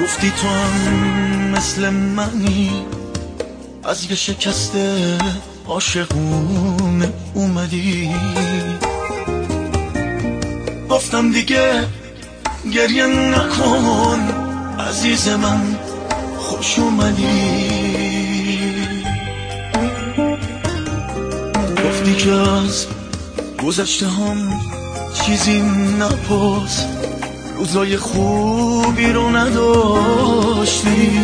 گفتی تو هم مثل منی، از یه شکسته عاشقونه اومدی. گفتم دیگه گریه نکن عزیز من، خوش اومدی. گفتی که از گذشته هم چیزی نپرس، روزای خوبی رو نداشتی.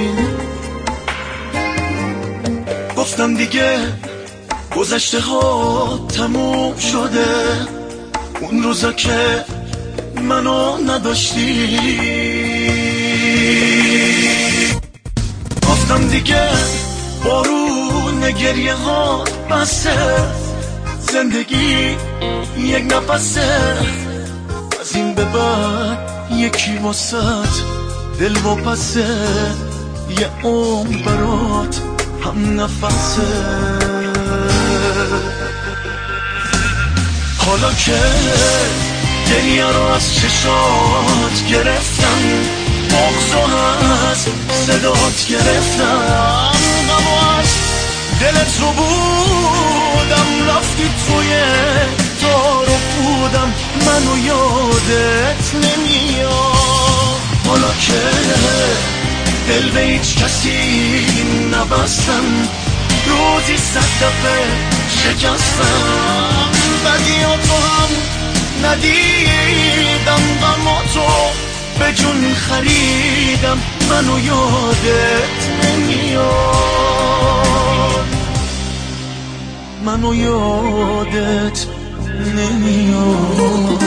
گفتم دیگه گذشته ها تموم شده، اون روزا که منو نداشتی. گفتم دیگه بارون گریه ها بسه، زندگی یک نفسه، از این به بعد یکی واسط دل و پسه، یه عمر برات هم نفسه. حالا که گریه رو از چشات گرفتم، بغضو از صدات گرفتم، غمو از دلت رو بودم، رفتی توی تار و بودم، منو یادت نمیاد. حالا که دل به هیچ کسی نبستم، روزی 100 دفعه شکستم، بدی ها تو هم ندیدم، غم تو به جون خریدم، منو یادت نمیاد، منو یادت نمیاد.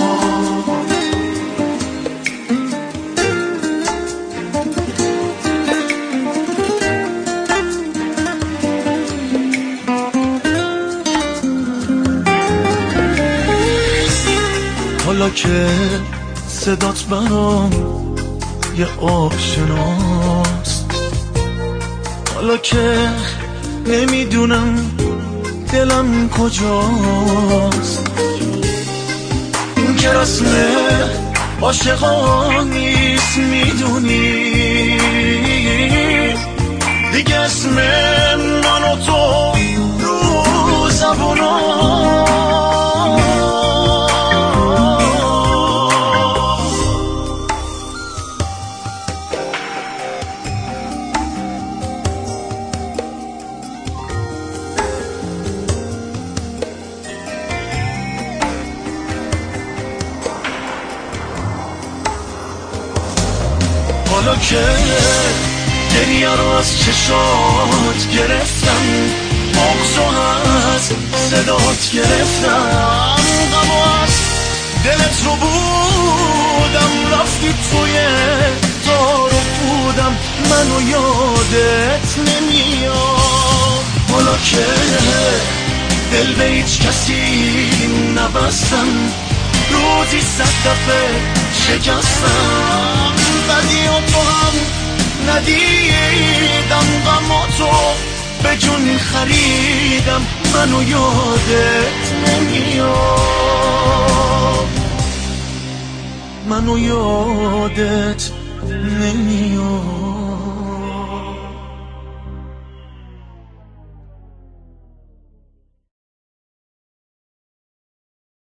حالا که صدات برام یه آشناست، حالا که نمیدونم دلم کجاست، این که رسم عاشقان نیست میدونی، دیگه اسم من و تو رو زبونا. حالا که گریه رو از چشات گرفتم، بغضو از صدات گرفتم، غمو از دلت رو بودم، رفتی توی تار و بودم، منو یادت نمیاد. حالا که دل به هیچ کسی نبستم، روزی 100 دفعه شکستم، بدی ها تو هم ندیدم، غم تو به جون خریدم، منو یادت نمیاد، منو یادت نمیاد.